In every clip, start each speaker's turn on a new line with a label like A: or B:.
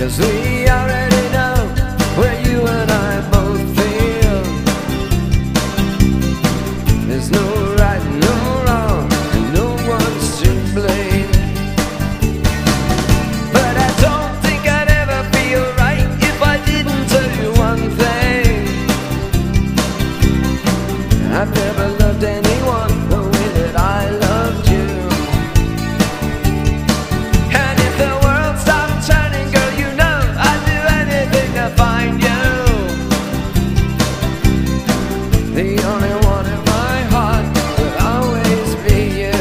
A: 'cause we already know where you and I both feel. There's no right, no wrong, and no one's to blame. But I don't think I'd ever feel right if I didn't tell you one thing. I've never loved anyone the way that I loved you. And if the world stopped turning, girl, you know I'd do anything to find you. The only one in my heart will always be you.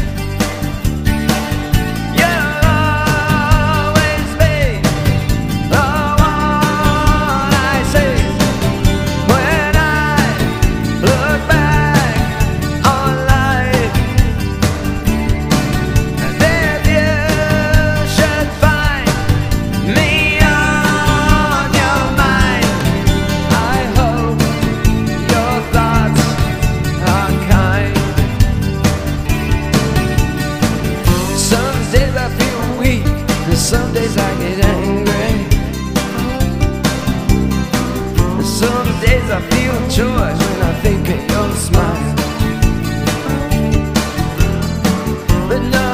A: You'll always be the one I see when I look back on life. And if you should find me on your mind, I hope your thoughts are kind. Some days I feel weak, and some days I get angry. And some days I feel joy when I think of your smile. But no